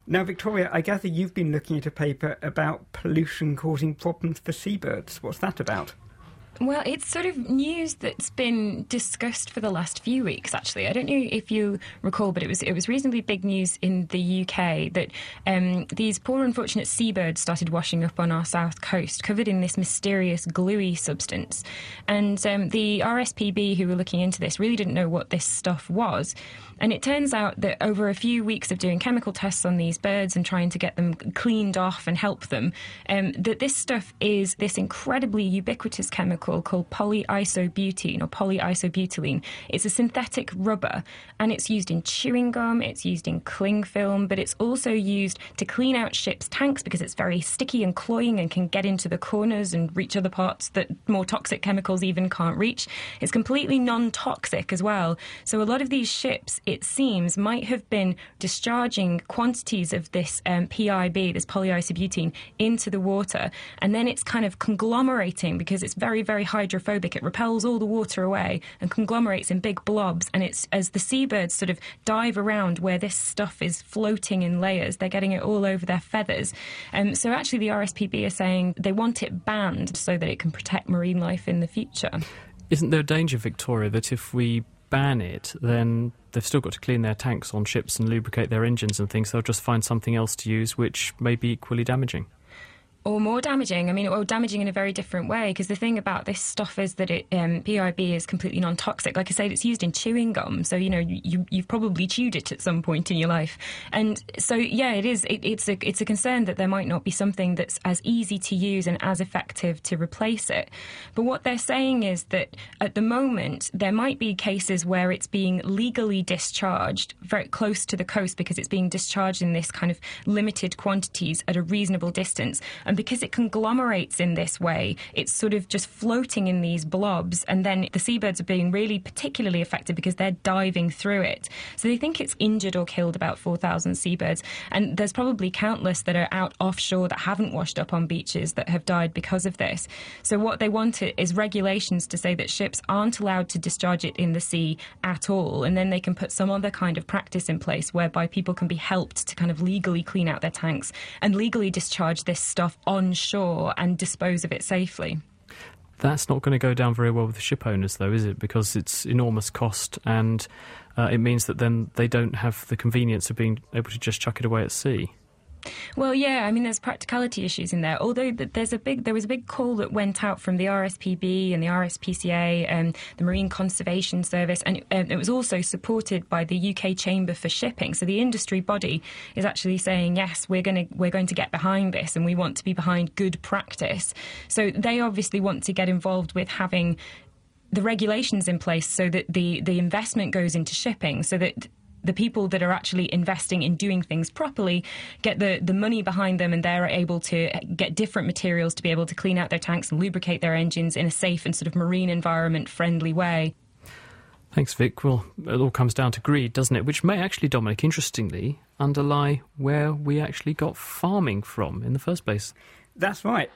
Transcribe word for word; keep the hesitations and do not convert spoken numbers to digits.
Now, Victoria, I gather you've been looking at a paper about pollution causing problems for seabirds. What's that about? Well, it's sort of news that's been discussed for the last few weeks, actually. I don't know if you recall, but it was it was reasonably big news in the U K that um, these poor, unfortunate seabirds started washing up on our south coast, covered in this mysterious gluey substance. And um, the R S P B, who were looking into this, really didn't know what this stuff was. And it turns out that over a few weeks of doing chemical tests on these birds and trying to get them cleaned off and help them, um, that this stuff is this incredibly ubiquitous chemical called polyisobutene or polyisobutylene. It's a synthetic rubber, and it's used in chewing gum, it's used in cling film, but it's also used to clean out ships' tanks because it's very sticky and cloying and can get into the corners and reach other parts that more toxic chemicals even can't reach. It's completely non-toxic as well. So a lot of these ships, it seems, might have been discharging quantities of this um, P I B, this polyisobutene, into the water, and then it's kind of conglomerating because it's very, very hydrophobic. It repels all the water away and conglomerates in big blobs, and it's as the seabirds sort of dive around where this stuff is floating in layers, they're getting it all over their feathers. Um, so actually the R S P B are saying they want it banned so that it can protect marine life in the future. Isn't there a danger, Victoria, that if we ban it, then they've still got to clean their tanks on ships and lubricate their engines and things? They'll just find something else to use which may be equally damaging. Or more damaging. I mean, or damaging in a very different way, because the thing about this stuff is that it um, P I B is completely non-toxic. Like I said, it's used in chewing gum, so, you know, you, you've probably chewed it at some point in your life. And so, yeah, it is. It, it's, a, it's a concern that there might not be something that's as easy to use and as effective to replace it. But what they're saying is that at the moment, there might be cases where it's being legally discharged very close to the coast because it's being discharged in this kind of limited quantities at a reasonable distance. And because it conglomerates in this way, it's sort of just floating in these blobs, and then the seabirds are being really particularly affected because they're diving through it. So they think it's injured or killed about four thousand seabirds, and there's probably countless that are out offshore that haven't washed up on beaches that have died because of this. So what they want is regulations to say that ships aren't allowed to discharge it in the sea at all, and then they can put some other kind of practice in place whereby people can be helped to kind of legally clean out their tanks and legally discharge this stuff on shore and dispose of it safely. That's not going to go down very well with the ship owners, though, is it? Because it's enormous cost, and uh, it means that then they don't have the convenience of being able to just chuck it away at sea. Well, yeah, I mean, there's practicality issues in there. Although there's a big, there was a big call that went out from the R S P B and the R S P C A and the Marine Conservation Service, and it, and it was also supported by the U K Chamber for Shipping. So the industry body is actually saying, yes, we're going to we're going to get behind this, and we want to be behind good practice. So they obviously want to get involved with having the regulations in place so that the the investment goes into shipping, so that the people that are actually investing in doing things properly get the, the money behind them, and they're able to get different materials to be able to clean out their tanks and lubricate their engines in a safe and sort of marine environment friendly way. Thanks, Vic. Well, it all comes down to greed, doesn't it? Which may actually, Dominic, interestingly, underlie where we actually got farming from in the first place. That's right.